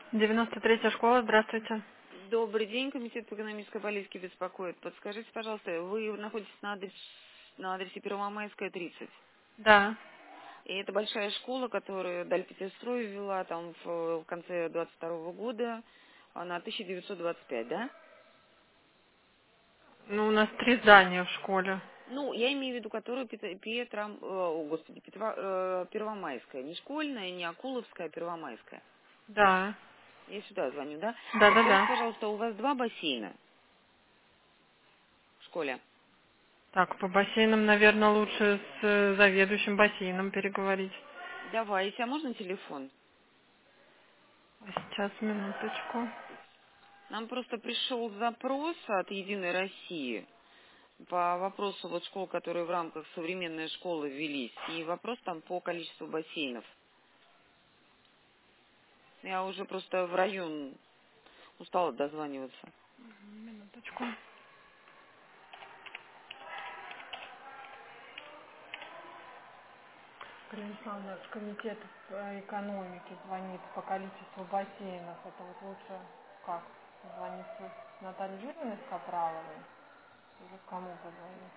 93-я школа, здравствуйте. Добрый день, комитет по экономической политике беспокоит. Подскажите, пожалуйста, вы находитесь на адресе Первомайская, 30. Да. И это большая школа, которую Дальпетестрой ввела там в конце 22 года на 1925, да? Ну, у нас 3 здания в школе. Ну, я имею в виду, которую Первомайская. Не школьная, не Акуловская, а Первомайская. Да. Я сюда звоню, да? Подскажите, Да-да-да. пожалуйста, у вас 2 бассейна в школе? Так, по бассейнам, наверное, лучше с заведующим бассейном переговорить. Давайте, а можно телефон? Сейчас, минуточку. Нам просто пришел запрос от «Единой России» по вопросу вот школ, которые в рамках современной школы ввелись, и вопрос там по количеству бассейнов. Я уже просто в район устала дозваниваться. Минуточку. Александр, комитет по экономике звонит по количеству бассейнов. Это вот лучше как? Звонить с Натальей Юрьевной Капраловой? Или кому позвонить?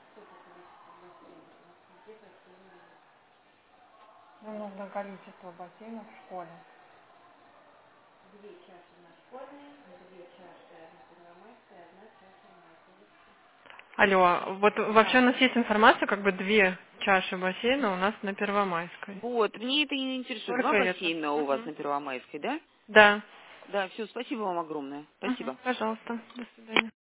Ну, нужно количество бассейнов в школе. Алло, вот вообще у Да. нас есть информация, как бы 2 чаши бассейна у нас на Первомайской. Вот, мне это и не интересует. 2 Только это. бассейна у вас Мгм. на Первомайской, да? Да. Да, все, спасибо вам огромное. Мгм. Спасибо. Пожалуйста. До свидания.